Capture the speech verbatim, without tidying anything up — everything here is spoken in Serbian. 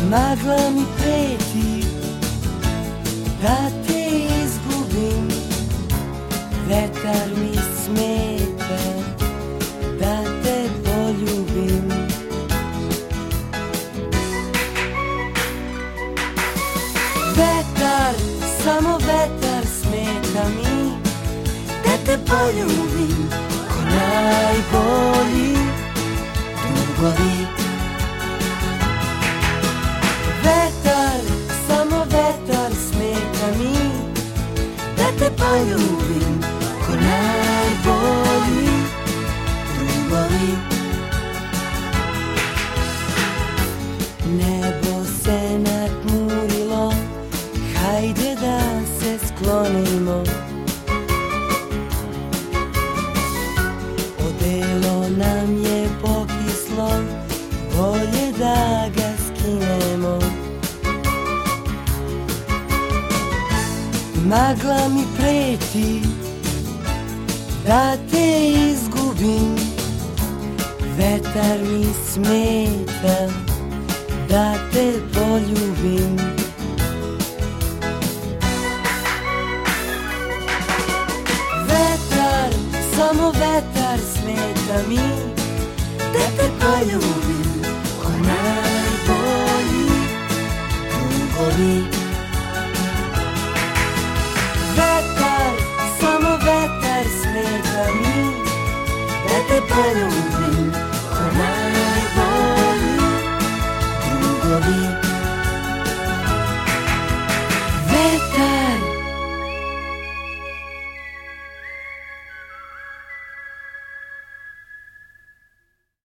Magla mi preti da te izgubim, vetar mi smeta da te poljubim. Vetar, samo vetar smeta mi da te poljubim, ko najbolji drugovi. Vetar, samo vetar smeta mi da te poljubim, ko najbolji drugovi. Nebo se natmurilo, hajde da se sklonimo. Odelo nam je pokislo, bolje da ga skinemo. Magla mi preti da te izgubim, vetar mi smeta da te poljubim. Vetar, samo vetar smeta mi da te poljubim, ko najbolji drugovi. Vetar, samo vetar smeta mi da te poljubim,